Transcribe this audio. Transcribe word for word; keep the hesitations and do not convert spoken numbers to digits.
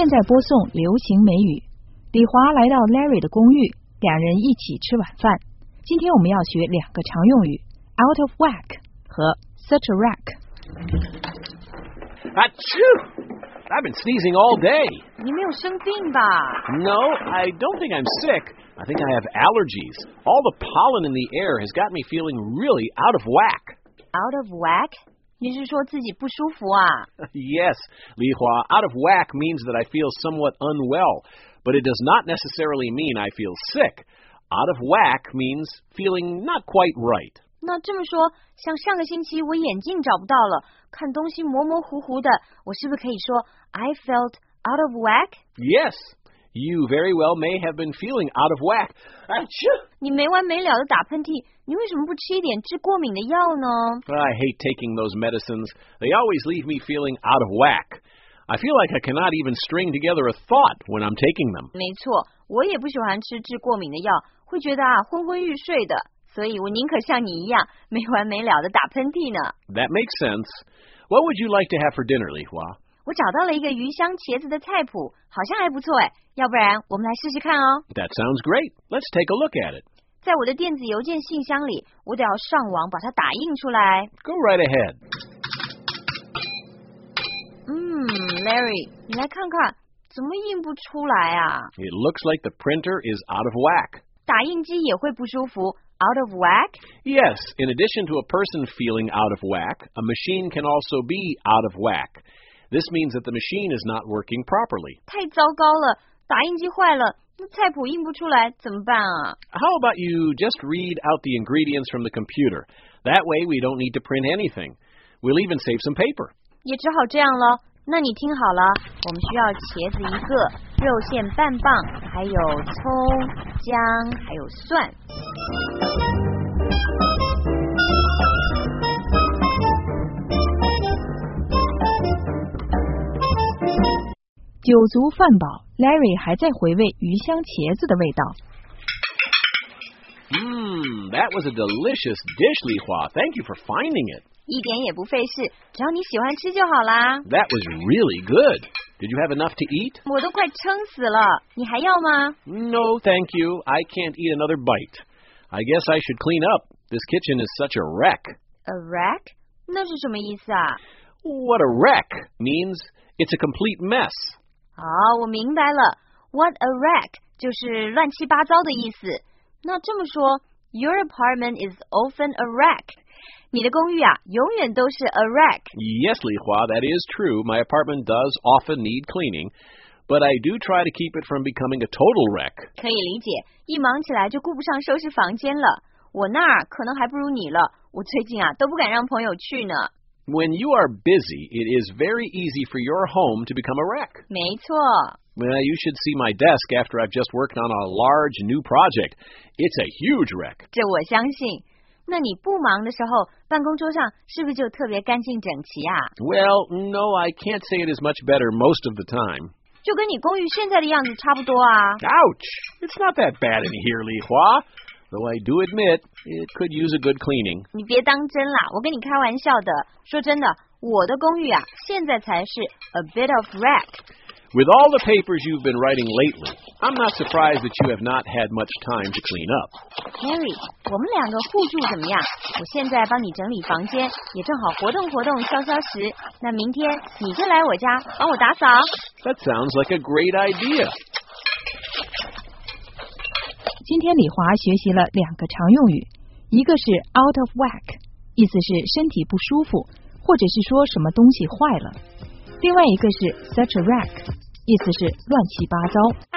在播送流行美语。李华来到 Larry 的公寓，两人一起吃晚饭。今天我们要学两个常用语 out of whack 和 such a wreck。 Achoo! I've been sneezing all day. 你没有生病吧？ No, I don't think I'm sick. I think I have allergies. All the pollen in the air has got me feeling really out of whack. Out of whack? 你是说自己不舒服啊？ Yes, Li Hua, out of whack means that I feel somewhat unwell, but it does not necessarily mean I feel sick. Out of whack means feeling not quite right. 那这么说，像上个星期我眼镜找不到了，看东西模模糊糊的，我是不是可以说 I felt out of whack? Yes, you very well may have been feeling out of whack. Achoo! 你没完没了的打喷嚏，你为什么不吃一点治过敏的药呢？ I hate taking those medicines. They always leave me feeling out of whack. I feel like I cannot even string together a thought when I'm taking them. 没错，我也不喜欢吃治过敏的药，会觉得啊昏昏欲睡的，所以我宁可像你一样没完没了的打喷嚏呢。 That makes sense. What would you like to have for dinner, Li Hua? 我找到了一个鱼香茄子的菜谱，好像还不错哎，要不然我们来试试看哦。 That sounds great. Let's take a look at it. 在我的电子邮件信箱里，我得要上网把它打印出来。 Go right ahead. 嗯 Larry， 你来看看，怎么印不出来啊？ It looks like the printer is out of whack. 打印机也会不舒服 out of whack? Yes, in addition to a person feeling out of whack, a machine can also be out of whack. This means that the machine is not working properly. 太糟糕了，打印机坏了，那菜谱印不出来怎么办啊？ How about you just read out the ingredients from the computer? That way we don't need to print anything. We'll even save some paper. 也只好这样了。那你听好了，我们需要茄子一个，肉馅半磅，还有葱、姜，还有蒜。 酒足饭饱 ，Larry 还在回味鱼香茄子的味道。 Mmm, that was a delicious dish, Li Hua. Thank you for finding it. 一点也不费事，只要你喜欢吃就好啦。 That was really good. Did you have enough to eat? 我都快撑死了，你还要吗？ No, thank you. I can't eat another bite. I guess I should clean up. This kitchen is such a wreck. A wreck? 那是什么意思啊？ What a wreck means it's a complete mess. 哦，我明白了。What a wreck 就是乱七八糟的意思。那这么说 ，Your apartment is often a wreck. 你的公寓啊，永远都是 a wreck. Yes, Li Hua, that is true. My apartment does often need cleaning, but I do try to keep it from becoming a total wreck. 可以理解，一忙起来就顾不上收拾房间了。我那儿可能还不如你了，我最近啊都不敢让朋友去呢。 When you are busy, it is very easy for your home to become a wreck. 没错。 Well, you should see my desk after I've just worked on a large new project. It's a huge wreck. 这我相信。那你不忙的时候，办公桌上是不是就特别干净整齐啊？ Well, no, I can't say it is much better most of the time. 就跟你公寓现在的样子差不多啊。 Ouch! It's not that bad in here, Li Hua. Though I do admit, it could use a good cleaning. 你别当真啦，我跟你开玩笑的。说真的，我的公寓啊，现在才是 a bit of wreck. With all the papers you've been writing lately, I'm not surprised that you have not had much time to clean up. Harry, 我们两个互助怎么样？我现在帮你整理房间，也正好活动活动消消食。那明天你就来我家帮我打扫。 That sounds like a great idea. 今天李华学习了两个常用语，一个是 out of whack， 意思是身体不舒服，或者是说什么东西坏了。另外一个是 such a wreck， 意思是乱七八糟。